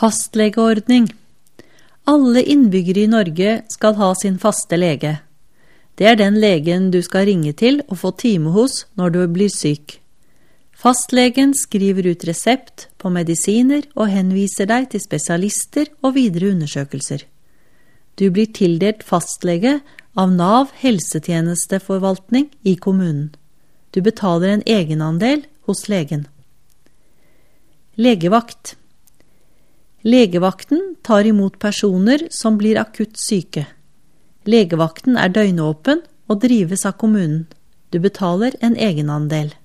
Fastlegeordning. Alle innbyggere i Norge skal ha sin faste lege. Det er den legen du skal ringe til og få time hos når du blir syk. Fastlegen skriver ut resept på medisiner og henviser deg til spesialister og videre undersøkelser. Du blir tildelt fastlege av NAV helsetjenesteforvaltning i kommunen. Du betaler en egenandel hos legen. Legevakt. Legevakten tar imot personer som blir akutt syke. Legevakten er døgnåpen og drives av kommunen. Du betaler en egenandel.